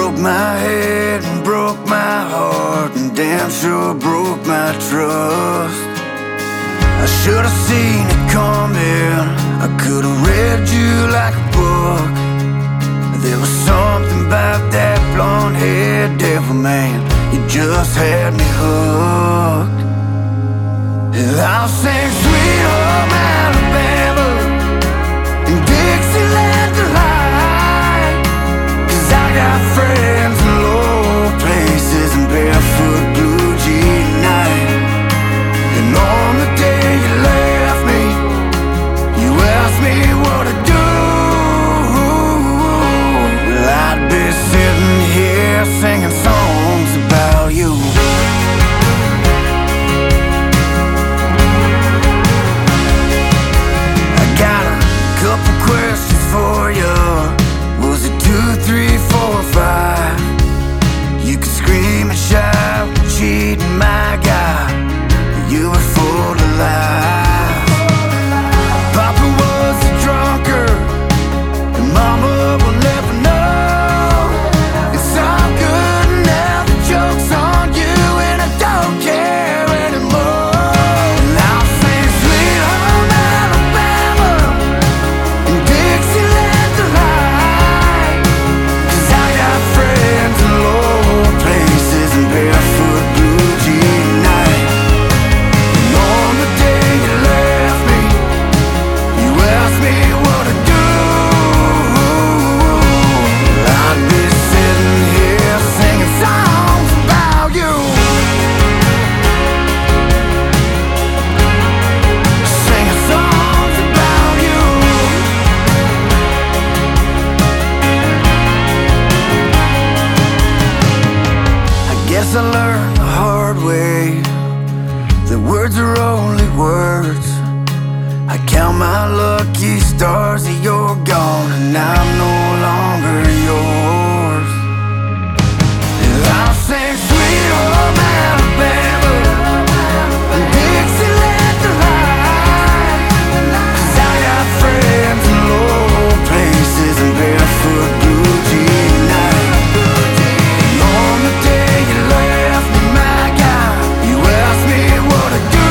broke my head and broke my heart, and damn sure broke my trust. I should have seen it coming, I could have read you like a book. There was something about that blonde-haired devil man, you just had me hooked. And I'll sing Sweet Home Alabama and Dixieland Delight, 'cause I got friends in low places and barefoot blue jean night. And on the day you left me, you asked me what to do. Well, I'd be sitting here singing songs about you. I got a couple questions for you. Was it 2, 3, 4, 5? You could scream and shout, cheating my guy, you were full of lies. Papa was a drunkard, and Mama will never know. It's all good now, the joke's on you, and I don't care anymore. And I'll sing Sweet Home Alabama and Dixieland Delight, 'cause I got friends in low places and barefoot blue jean night. And on the day you left me, you asked me what to do. Well, I'd be sitting here singing songs about you. Singing songs about you. I guess I learned the hard way that words are only words. I count my lucky stars that you're gone and I'm no longer yours. And I'll sing Sweet Home Alabama and Dixieland Delight, 'cause I got friends in low places and barefoot blue jean night. And on the day you left me, my guy, you asked me what to do.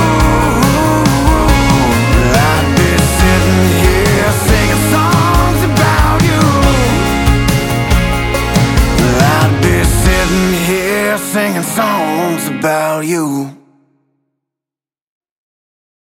Well, I'd be sitting here singing songs about you. Well, I'd be sitting here singing songs about you.